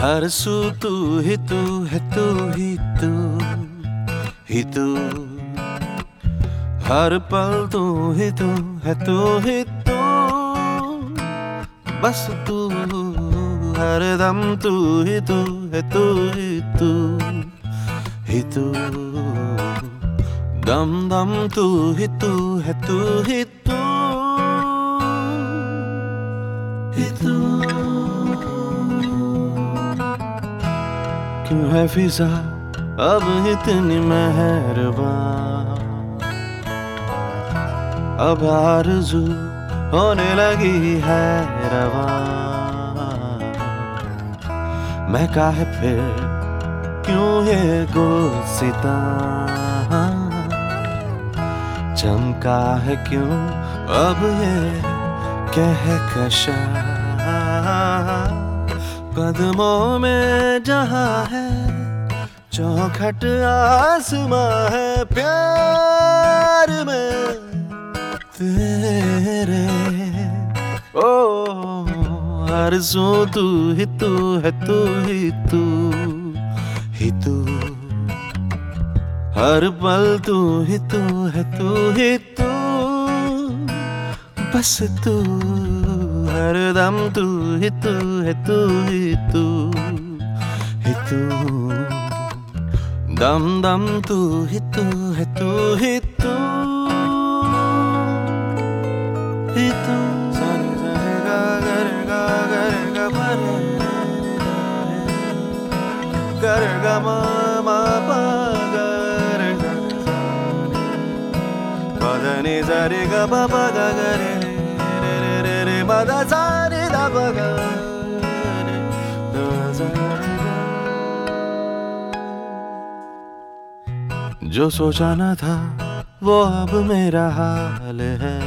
हर सू तू ही तू है, तू ही तू ही तू। हर पल तू ही तू है, तू ही तू। बस तू हर दम तू ही तू है, तू ही तू ही तू। दम दम तू ही तू है, तू ही तू ही तू। क्यों है फिजा अब इतनी मेहरबान, अब आरज़ू होने लगी है रवां। मैं काहे फिर क्यों ये गुलसितां, चमका है क्यों अब ये कहकशां। कदमों में जहां है चौखट आसमां है, प्यार में तेरे ओ आरज़ू तू ही तू है, तू ही तू ही तू। हर पल तू ही तू है, तू ही तू। बस तू हर दम तू ही तू है, तू ही तू ही तू। दम दम तू ही तू है, तू ही तू ही तू। सारे सारे गा गर गा परे गर गा मा मा पा गर गा दा नि सा रे गा पा पा गा गा रे रे रे रे रे मा दा सा रे दा पा गा रे दा सा रे गा। जो सोचा न था वो अब मेरा हाल है,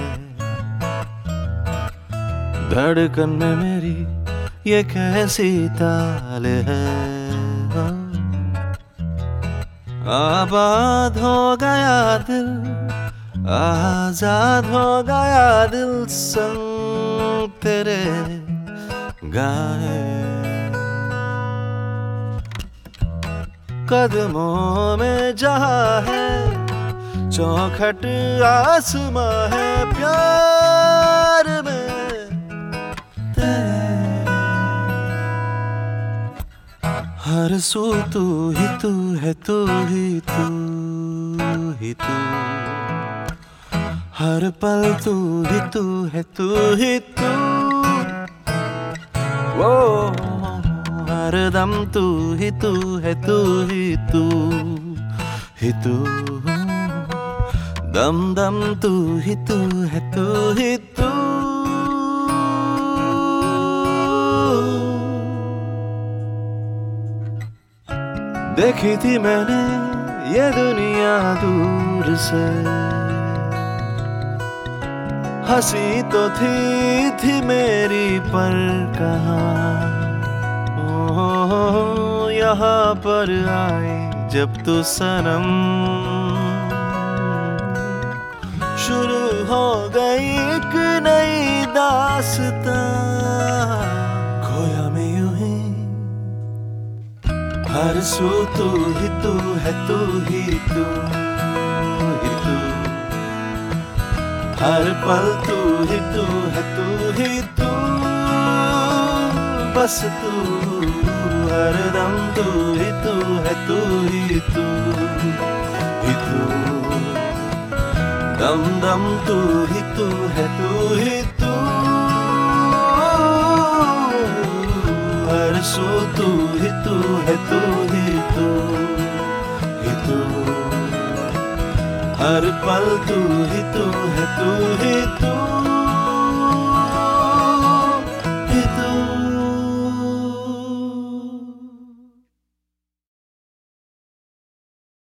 धड़कन में मेरी ये कैसी ताल है। आबाद हो गया दिल, आजाद हो गया दिल, संग तेरे गाए। कदमों में जहां है चौखट आसमां है, प्यार में तेरे। हर सू तू ही तू है, तू ही तू ही तू। हर पल तू ही तू है, तू ही तू। वो हर दम तू ही तू है, तू ही तू ही तू। दम दम तू ही तू है, तू ही तू। देखी थी मैंने ये दुनिया दूर से, हंसी तो थी मेरी पर कहाँ। यहाँ पर आई जब तू सनम, शुरू हो गई एक नई दास्तां। खोया मैं यूं ही हर सू तू ही तू है, तू ही तू ही तू। हर पल तू ही तू है, तू ही तू। बस तू हर दम तू ही तू है, तू ही तू ही तू। दम दम तू ही तू है, तू ही तू। हर सू तू ही तू है, तू ही तू ही तू। हर पल तू ही तू है, तू ही तू।